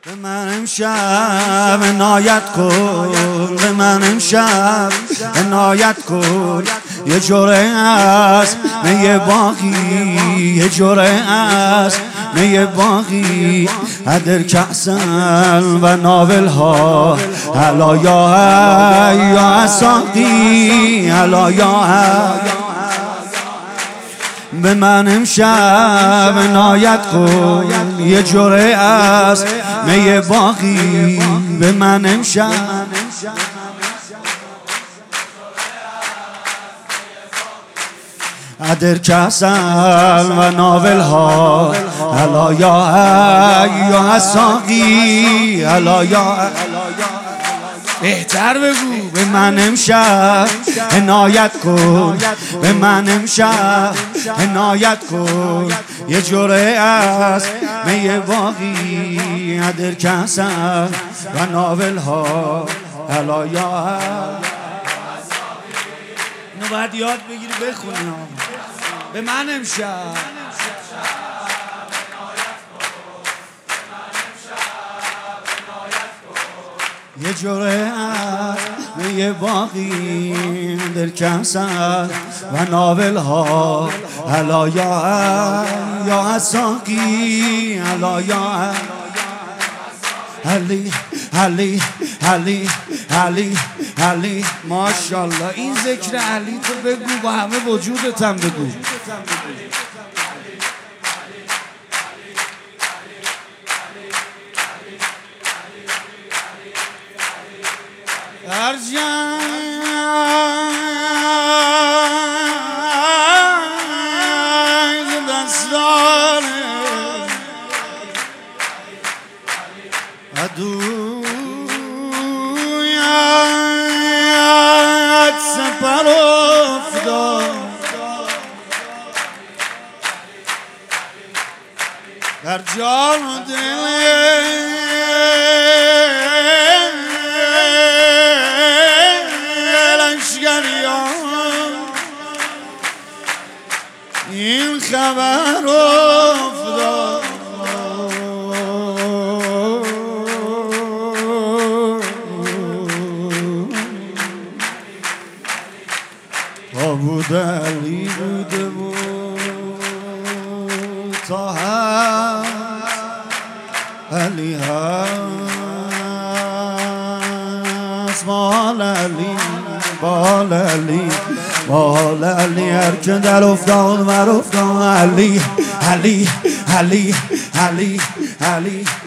به من امشب عنایت کن، به من امشب عنایت کن. یه جوره از می باقی، یه جوره از می باقی. هدر کأسن و ناول ها هلا یا ساقی، هلا یا به من امشب عنایت کن. یه جوره از می باقی به من امشب. ادر کسل و ناول ها هلا یا ساقی، هلا یا بهتر بگو. به من امشب عنایت کن، به من امشب عنایت کن. یه جوره از می باقی. ادر کسل و ناول ها هلا یا. اینو باید یاد بگیری بخونی. به من امشب یه جوره از می باقی. در کمسر و ناول ها هلا یا ساقی، هلا یا علی علی. ماشاءالله این ذکر علی تو بگو، با همه وجودت هم بگو. عدویت سپر افتاد در جان و دل لشکریان. این خبر افتاد بود علی بوده بود تا هم علی هست. مال علی بال علی بال علی. هر که در افتاد مر افتاد. علی علی علی علی علی.